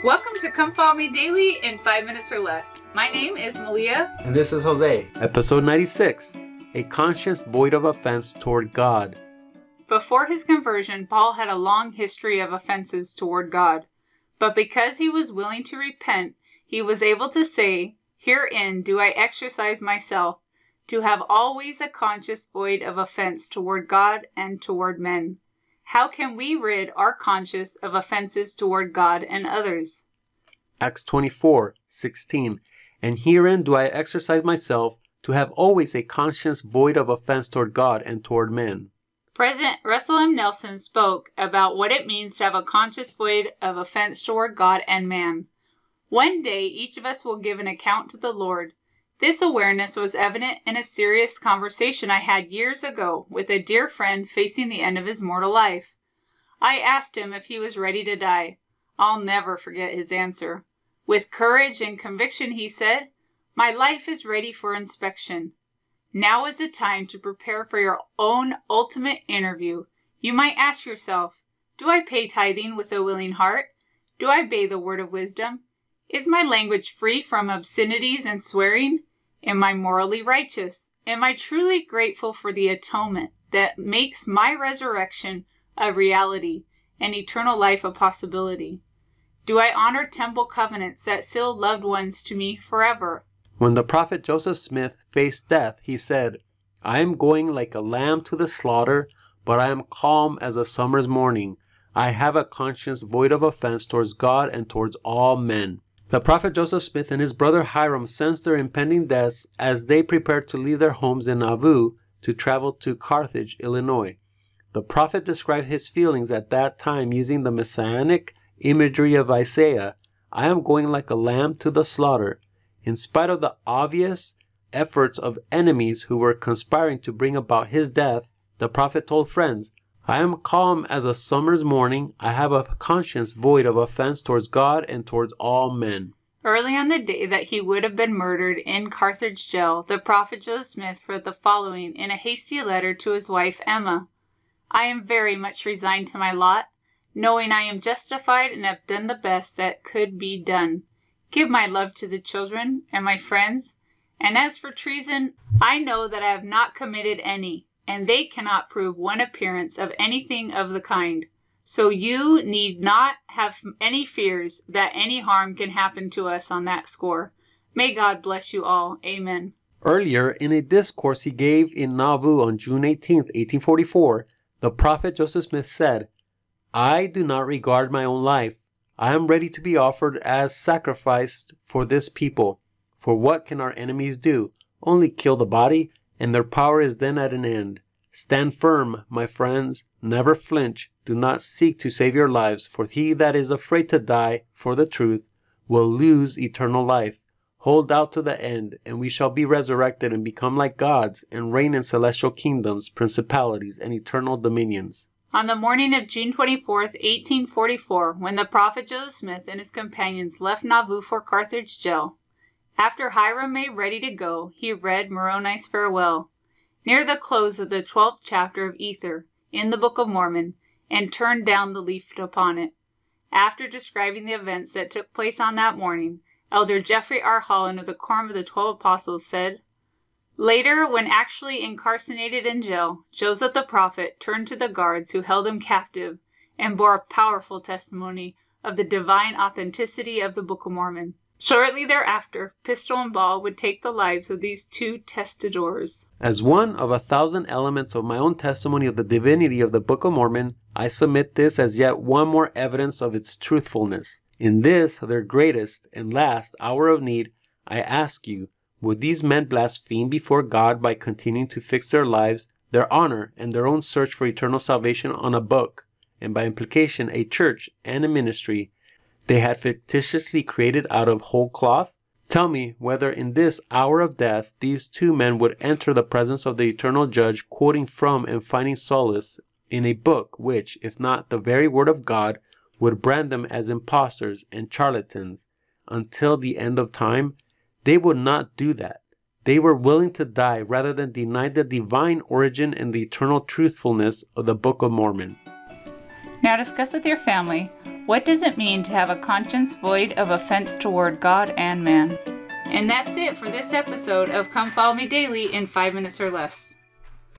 Welcome to Come Follow Me Daily in 5 minutes or less. My name is Malia. And this is Jose. Episode 96, A Conscience Void of Offense Toward God. Before his conversion, Paul had a long history of offenses toward God. But because he was willing to repent, he was able to say, "Herein do I exercise myself, to have always a conscience void of offense toward God and toward men." How can we rid our conscience of offenses toward God and others? Acts 24:16. And herein do I exercise myself, to have always a conscience void of offense toward God and toward men. President Russell M. Nelson spoke about what it means to have a conscience void of offense toward God and man. One day, each of us will give an account to the Lord. This awareness was evident in a serious conversation I had years ago with a dear friend facing the end of his mortal life. I asked him if he was ready to die. I'll never forget his answer. With courage and conviction, he said, "My life is ready for inspection. Now is the time to prepare for your own ultimate interview. You might ask yourself, do I pay tithing with a willing heart? Do I obey the word of wisdom? Is my language free from obscenities and swearing? Am I morally righteous? Am I truly grateful for the atonement that makes my resurrection a reality and eternal life a possibility? Do I honor temple covenants that seal loved ones to me forever?" When the prophet Joseph Smith faced death, he said, "I am going like a lamb to the slaughter, but I am calm as a summer's morning. I have a conscience void of offense towards God and towards all men." The prophet Joseph Smith and his brother Hiram sensed their impending deaths as they prepared to leave their homes in Nauvoo to travel to Carthage, Illinois. The prophet described his feelings at that time using the messianic imagery of Isaiah. "I am going like a lamb to the slaughter." In spite of the obvious efforts of enemies who were conspiring to bring about his death, the prophet told friends, "I am calm as a summer's morning. I have a conscience void of offense towards God and towards all men." Early on the day that he would have been murdered in Carthage jail, the prophet Joseph Smith wrote the following in a hasty letter to his wife Emma. "I am very much resigned to my lot, knowing I am justified and have done the best that could be done. Give my love to the children and my friends, and as for treason, I know that I have not committed any, and they cannot prove one appearance of anything of the kind. So you need not have any fears that any harm can happen to us on that score. May God bless you all. Amen." Earlier, in a discourse he gave in Nauvoo on June 18, 1844, the prophet Joseph Smith said, "I do not regard my own life. I am ready to be offered as sacrificed for this people. For what can our enemies do? Only kill the body, and their power is then at an end. Stand firm, my friends. Never flinch. Do not seek to save your lives, for he that is afraid to die for the truth will lose eternal life. Hold out to the end, and we shall be resurrected and become like gods and reign in celestial kingdoms, principalities, and eternal dominions." On the morning of June 24, 1844, when the prophet Joseph Smith and his companions left Nauvoo for Carthage jail, after Hiram made ready to go, he read Moroni's farewell, near the close of the 12th chapter of Ether in the Book of Mormon, and turned down the leaf upon it. After describing the events that took place on that morning, Elder Jeffrey R. Holland of the Quorum of the 12 Apostles said, "Later, when actually incarcerated in jail, Joseph the prophet turned to the guards who held him captive and bore a powerful testimony of the divine authenticity of the Book of Mormon. Shortly thereafter, pistol and ball would take the lives of these two testadors." As one of 1,000 elements of my own testimony of the divinity of the Book of Mormon, I submit this as yet one more evidence of its truthfulness. In this, their greatest and last hour of need, I ask you, would these men blaspheme before God by continuing to fix their lives, their honor, and their own search for eternal salvation on a book, and by implication a church and a ministry they had fictitiously created out of whole cloth? Tell me whether in this hour of death these two men would enter the presence of the eternal judge, quoting from and finding solace in a book which, if not the very word of God, would brand them as impostors and charlatans until the end of time? They would not do that. They were willing to die rather than deny the divine origin and the eternal truthfulness of the Book of Mormon. Now discuss with your family, What does it mean to have a conscience void of offense toward God and man? And that's it for this episode of Come Follow Me Daily in 5 minutes or less.